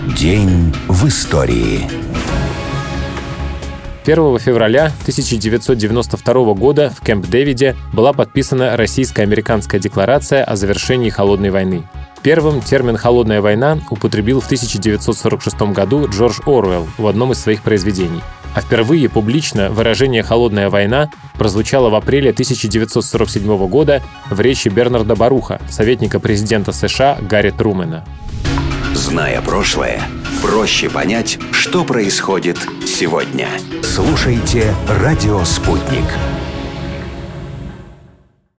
День в истории. 1 февраля 1992 года в Кэмп-Дэвиде была подписана Российско-американская декларация о завершении Холодной войны. Первым термин «холодная война» употребил в 1946 году Джордж Оруэлл в одном из своих произведений. А впервые публично выражение «холодная война» прозвучало в апреле 1947 года в речи Бернарда Баруха, советника президента США Гарри Трумэна. Зная прошлое, проще понять, что происходит сегодня. Слушайте «Радио Спутник».